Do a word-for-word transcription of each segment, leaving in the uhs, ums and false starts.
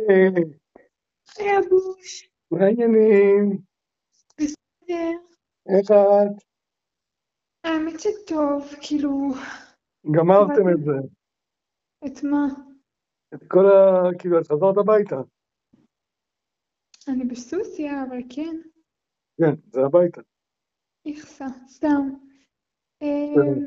היי אבוש, מה העניינים? בסדר. איך את? האמת שטוב, כאילו, גמרתם באתי... את זה. את מה? את כל ה... כאילו, את חזרת הביתה. אני בסוסיא, אבל כן, כן, זה הביתה. איכסה, סתם. אמ,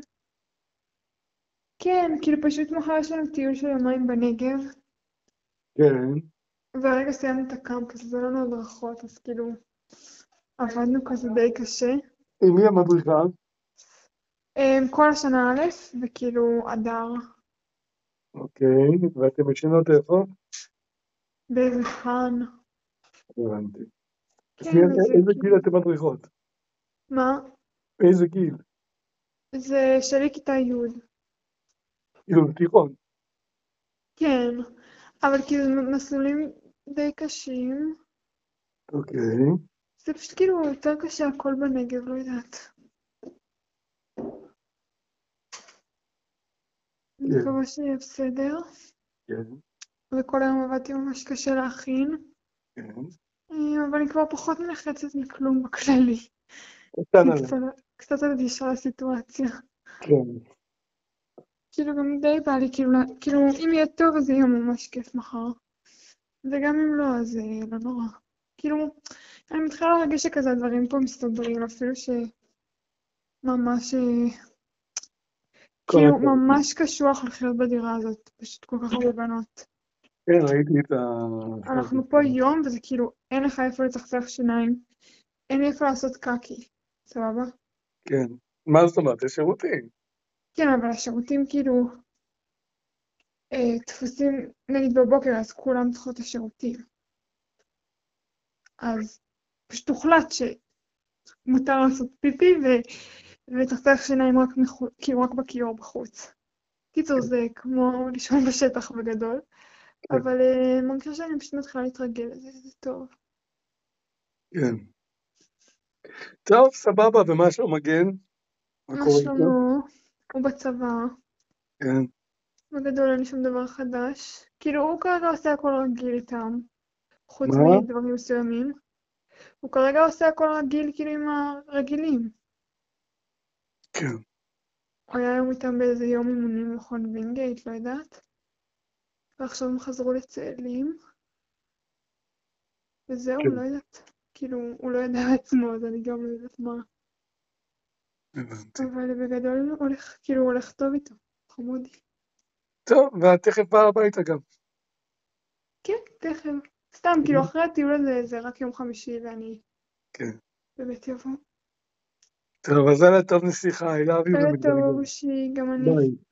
כן, כאילו פשוט מחר יש לנו טיול של יומיים בנגב, כן. והרגע סיימנו את הקמפוס, אז אין לנו הדרכות, אז כאילו, עבדנו כזה די קשה. עם מי המדריכה? אמ, כל השנה א', וכאילו, אדר, אוקיי, ואתם ישנות איפה? באיזה חאן. הבנתי. אז מי- כן, וזה איזה גיל כאילו... אתם מדריכות? מה? איזה גיל? זה שלי כיתה י'. כאילו, תיכון. כן, אבל כאילו מסלולים די קשים. אוקיי. זה פשוט כאילו יותר קשה הכל בנגב, לא יודעת. אני כן, מקווה שיהיה בסדר. כן, וכל היום עבדתי ממש קשה להכין. כן. אה, אבל אני כבר פחות מלחצת מכלום בכללי. קטן אני עליהם. קצת, קצת אדישה לסיטואציה. כן, כאילו גם די בא לי, כאילו, לה- כאילו אם יהיה טוב אז יהיה ממש כיף מחר. וגם אם לא אז אה, לא נורא. כאילו, אני מתחילה להרגיש שכזה הדברים פה מסתדרים, אפילו שממש... אה, כל כאילו הכבוד. ממש קשוח לחיות בדירה הזאת, פשוט כל כך הרבה בנות. כן, ראיתי את ה... אנחנו פה יום וזה כאילו אין לך איפה לצחצח שיניים, אין לי איפה לעשות קקי, סבבה? כן. מה זאת אומרת? יש שירותים. כן, אבל השירותים כאילו אה, דפוסים, נגיד בבוקר אז כולם צריכות את השירותים. אז פשוט הוחלט שמותר לעשות פיפי ו- ולצחצח שיניים רק, מחו... כאילו רק בכיור בחוץ. קיצור זה כמו לישון בשטח בגדול, כן, אבל אה, מרגישה שאני פשוט מתחילה להתרגל לזה, זה טוב. כן. טוב, סבבה, ומה שלום מגן? מה מה קורה איתו? שלמה? הוא בצבא. כן. בגדול אין לי שום דבר חדש. כאילו הוא כרגע עושה הכל רגיל איתם, חוץ מה? מדברים מסוימים. הוא כרגע עושה הכל רגיל כאילו עם הרגילים. כן. הוא היה היום איתם באיזה יום אימונים במכון וינגייט, לא יודעת. ועכשיו הם חזרו לצאלים. וזהו, כן. לא יודעת. כאילו הוא לא יודע עצמו, אז אני גם לא יודעת מה. הבנתי. אבל בגדול הוא הולך, כאילו הוא הולך טוב איתו. חמודי. טוב, ואת תכף באה הביתה גם. כן, תכף. סתם, כאילו אחרי הטיול הזה זה רק יום חמישי ואני כן. באמת יבוא. טוב, אז לילה טוב נסיכה, I love you לילה טוב ומתגעגע. אבושי, גם אני. ביי.